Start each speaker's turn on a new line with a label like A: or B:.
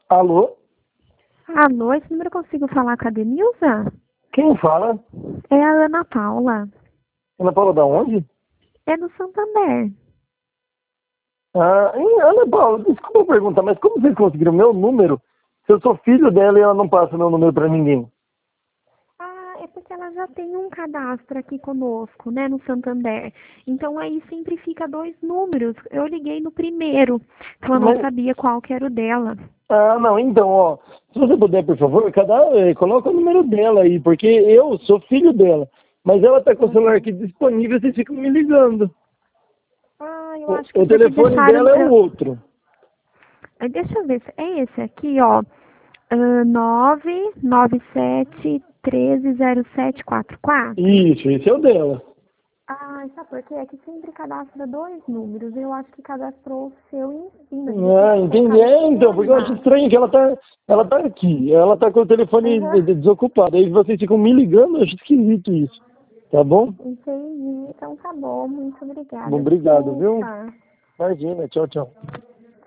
A: Alô?
B: Alô, esse número eu consigo falar com a Denilza?
A: Quem fala?
B: É a Ana Paula.
A: Ana Paula da onde?
B: É do Santander.
A: Ana Paula, desculpa perguntar, mas como vocês conseguiram meu número? Se eu sou filho dela e ela não passa meu número pra ninguém.
B: É porque ela já tem um cadastro aqui conosco, né, no Santander. Então aí sempre fica 2 números. Eu liguei no primeiro, então eu não
A: Mas,
B: sabia qual que era o dela.
A: não, então, ó, se você puder, por favor, coloca o número dela aí, porque eu sou filho dela. Mas ela tá com o celular aqui disponível, vocês ficam me ligando.
B: Eu acho que
A: O
B: porque
A: telefone
B: deixaram...
A: dela é o outro.
B: Deixa eu ver, é esse aqui, ó. 997130744.
A: Isso, esse é o dela.
B: Sabe por quê? É que sempre cadastra 2 números. Eu acho que cadastrou o seu em cima. Devia ter
A: Entendi.
B: colocado o seu
A: Porque eu acho
B: embaixo.
A: estranho que ela tá aqui. Ela tá com o telefone
B: Aham,
A: desocupado. Aí vocês ficam me ligando, eu acho esquisito isso. Tá bom?
B: entendi. Então tá bom. Muito obrigada.
A: Obrigado, viu?
B: Desculpa.
A: Imagina, tchau, tchau.